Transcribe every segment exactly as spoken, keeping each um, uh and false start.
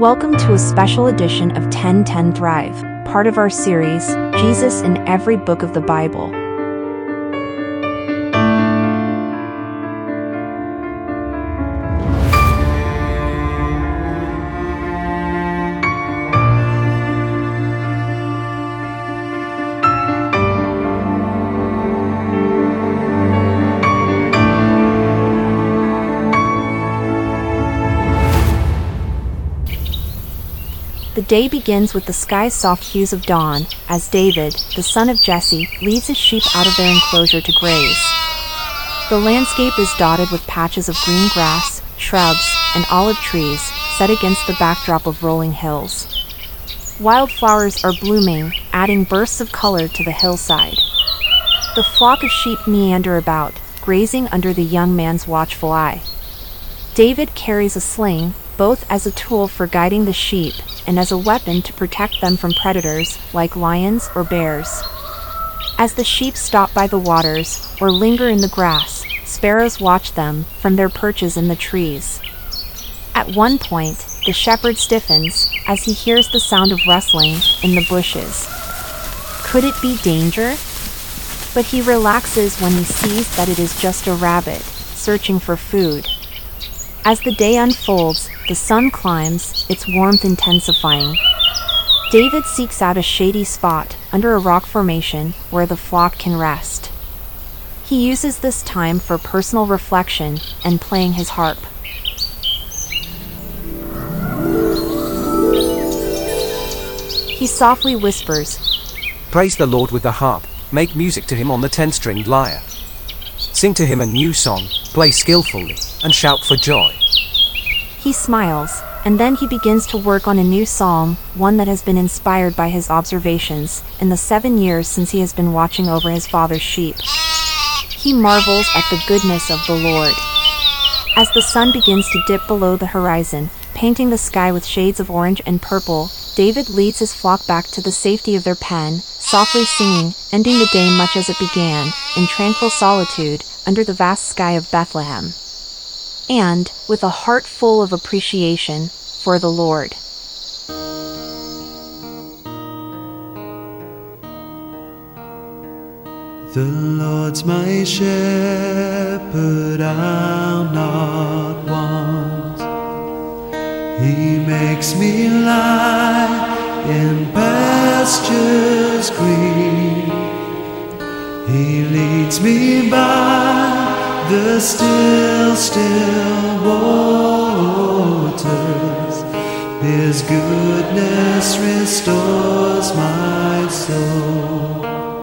Welcome to a special edition of ten ten Thrive, part of our series, Jesus in Every Book of the Bible. The day begins with the sky's soft hues of dawn, as David, the son of Jesse, leads his sheep out of their enclosure to graze. The landscape is dotted with patches of green grass, shrubs, and olive trees, set against the backdrop of rolling hills. Wildflowers are blooming, adding bursts of color to the hillside. The flock of sheep meander about, grazing under the young man's watchful eye. David carries a sling, both as a tool for guiding the sheep and as a weapon to protect them from predators like lions or bears. As the sheep stop by the waters or linger in the grass, sparrows watch them from their perches in the trees. At one point, the shepherd stiffens as he hears the sound of rustling in the bushes. Could it be danger? But he relaxes when he sees that it is just a rabbit, searching for food. As the day unfolds, the sun climbs, its warmth intensifying. David seeks out a shady spot, under a rock formation, where the flock can rest. He uses this time for personal reflection and playing his harp. He softly whispers, "Praise the Lord with the harp, make music to him on the ten-stringed lyre. Sing to him a new song, play skillfully, and shout for joy." He smiles, and then he begins to work on a new psalm, one that has been inspired by his observations in the seven years since he has been watching over his father's sheep. He marvels at the goodness of the Lord. As the sun begins to dip below the horizon, painting the sky with shades of orange and purple, David leads his flock back to the safety of their pen, softly singing, ending the day much as it began, in tranquil solitude, under the vast sky of Bethlehem. And, with a heart full of appreciation for the Lord. The Lord's my shepherd, I'll not want. He makes me lie in pastures green. He leads me by the still, still waters. His goodness restores my soul.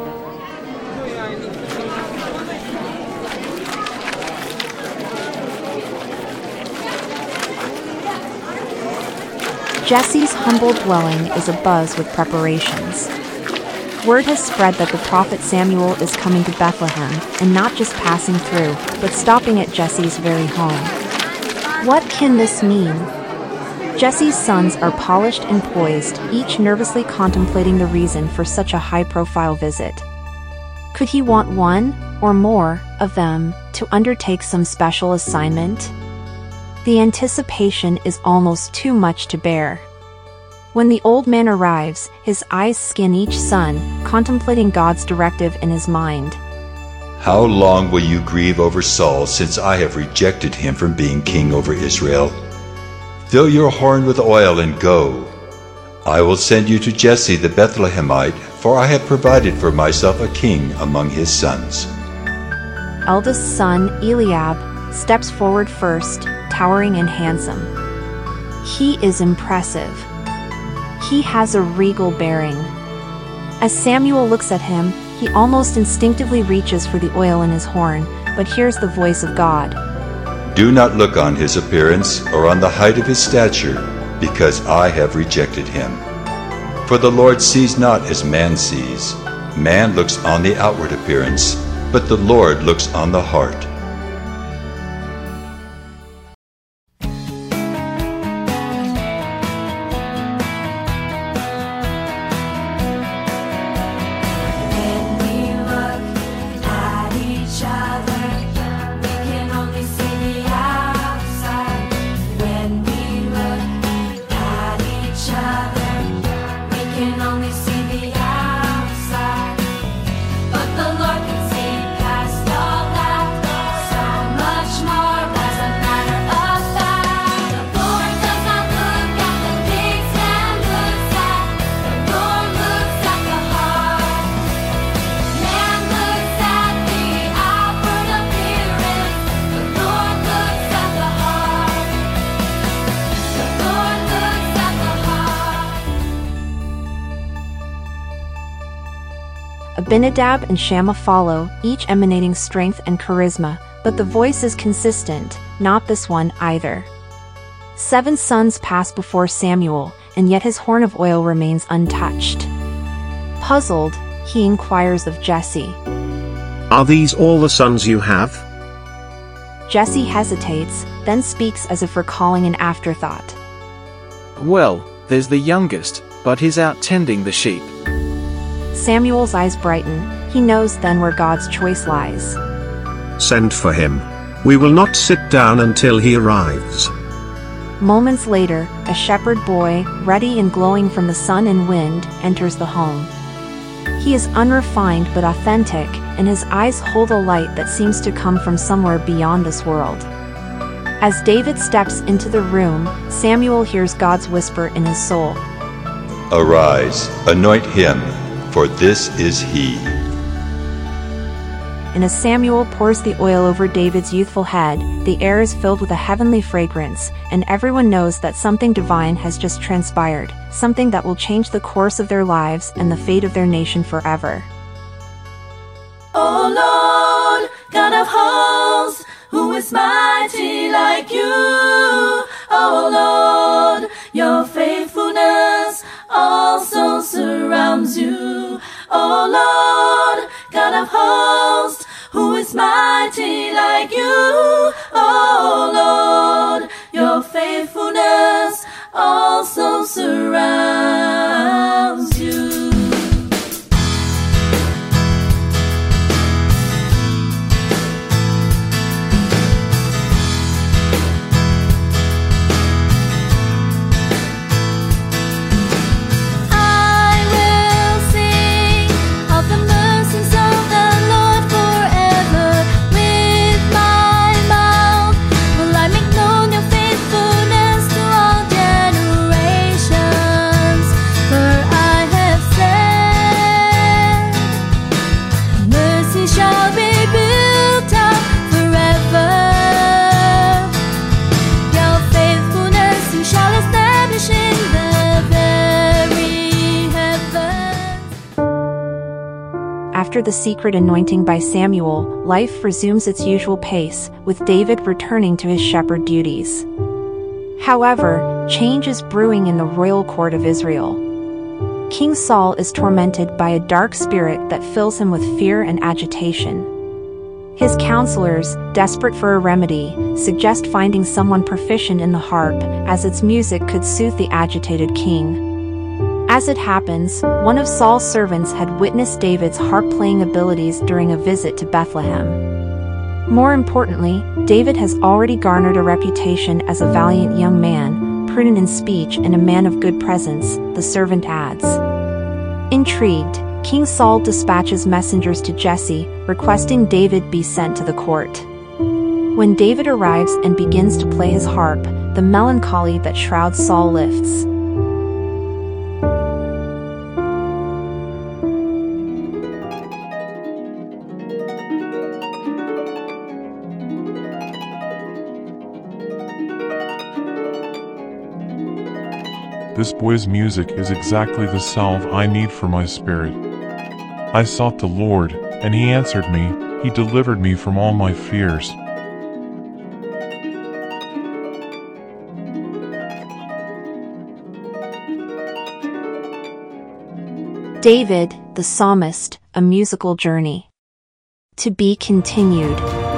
Jesse's humble dwelling is abuzz with preparations. Word has spread that the prophet Samuel is coming to Bethlehem, and not just passing through, but stopping at Jesse's very home. What can this mean? Jesse's sons are polished and poised, each nervously contemplating the reason for such a high-profile visit. Could he want one, or more, of them, to undertake some special assignment? The anticipation is almost too much to bear. When the old man arrives, his eyes scan each son, contemplating God's directive in his mind. How long will you grieve over Saul, since I have rejected him from being king over Israel? Fill your horn with oil and go. I will send you to Jesse the Bethlehemite, for I have provided for myself a king among his sons. Eldest son, Eliab, steps forward first, towering and handsome. He is impressive. He has a regal bearing. As Samuel looks at him, he almost instinctively reaches for the oil in his horn, but hears the voice of God. Do not look on his appearance or on the height of his stature, because I have rejected him. For the Lord sees not as man sees. Man looks on the outward appearance, but the Lord looks on the heart. When we look at Abinadab and Shammah follow, each emanating strength and charisma, but the voice is consistent, not this one either. Seven sons pass before Samuel, and yet his horn of oil remains untouched. Puzzled, he inquires of Jesse. Are these all the sons you have? Jesse hesitates, then speaks as if recalling an afterthought. Well, there's the youngest, but he's out tending the sheep. Samuel's eyes brighten. He knows then where God's choice lies. Send for him. We will not sit down until he arrives. Moments later, a shepherd boy, ruddy and glowing from the sun and wind, enters the home. He is unrefined but authentic, and his eyes hold a light that seems to come from somewhere beyond this world. As David steps into the room, Samuel hears God's whisper in his soul. Arise, anoint him, for this is he. And as Samuel pours the oil over David's youthful head, the air is filled with a heavenly fragrance, and everyone knows that something divine has just transpired, something that will change the course of their lives and the fate of their nation forever. O Lord, God of hosts, who is mighty like you? O Lord, your faithfulness also surrounds you. O Lord, God of hosts, who is mighty like you? O Lord, your faithfulness also surrounds you. After the secret anointing by Samuel, life resumes its usual pace, with David returning to his shepherd duties. However, change is brewing in the royal court of Israel. King Saul is tormented by a dark spirit that fills him with fear and agitation. His counselors, desperate for a remedy, suggest finding someone proficient in the harp, as its music could soothe the agitated king. As it happens, one of Saul's servants had witnessed David's harp-playing abilities during a visit to Bethlehem. More importantly, David has already garnered a reputation as a valiant young man, prudent in speech and a man of good presence, the servant adds. Intrigued, King Saul dispatches messengers to Jesse, requesting David be sent to the court. When David arrives and begins to play his harp, the melancholy that shrouds Saul lifts. This boy's music is exactly the salve I need for my spirit. I sought the Lord, and he answered me. He delivered me from all my fears. David, the Psalmist, a musical journey. To be continued.